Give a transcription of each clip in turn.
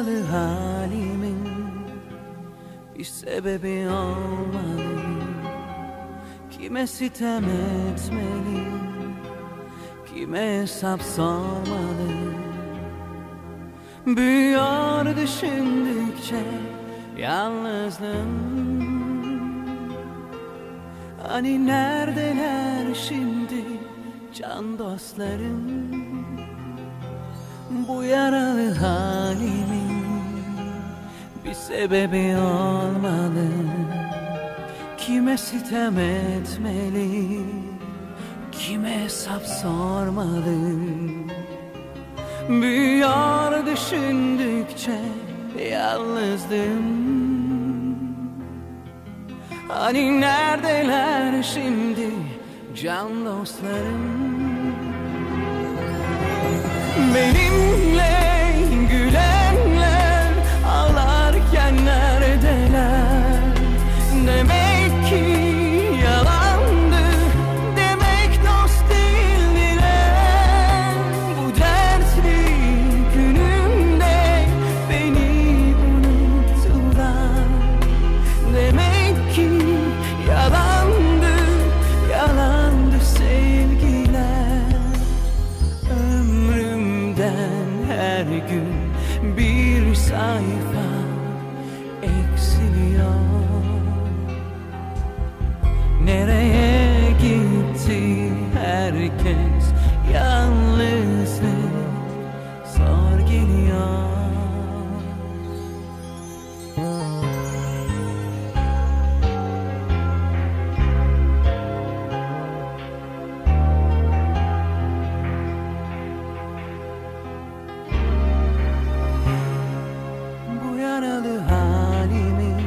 yaralı halimin bir sebebi olmalı. Kime sitem etmeli, kime hesap sormalı? Büyüyor düşündükçe yalnızlığım. Hani neredeler şimdi can dostlarım? Bu yaralı halimin bir sebebi olmalı. Kime sitem etmeli, kime hesap sormalı? Büyüyor düşündükçe yalnızlığım. Hani neredeler şimdi can dostlarım? Benimle gülenler ağlarken neredeler? Demek ki yalandı, demek dost değildiler. Bu dertli günümde beni unuttular. Demek ki yalandı, yalandı sevgiler. Ömrümden her gün bir sayfa eksiliyor. Nereye gitti herkes? Yalnızlık zor geliyor. Bu yaralı halimin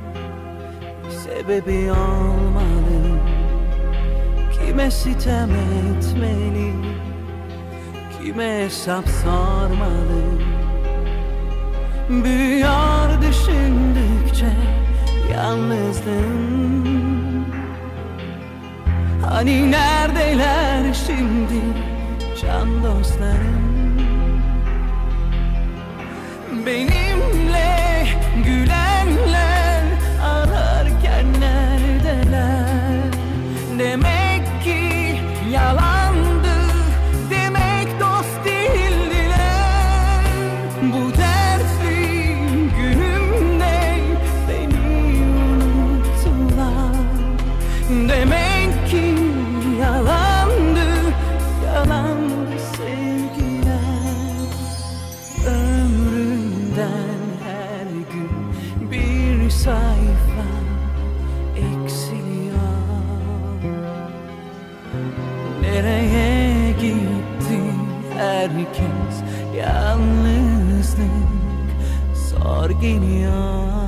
sebebi olmalı. Kime sitem etmeli, kime hesap sormalı? Büyüyor düşündükçe yalnızlığım. Hani neredeler şimdi can dostlarım? Benimle gülenler ağlarken neredeler? Demek ki yalandı, demek dost değildiler. Bu dertli günümde beni unuttular. Demek ki yalandı, yalandı sevgiler. Ömrümden her gün bir sayfa eksiliyor. Nereye gitti herkes? Yalnızlık zor geliyor.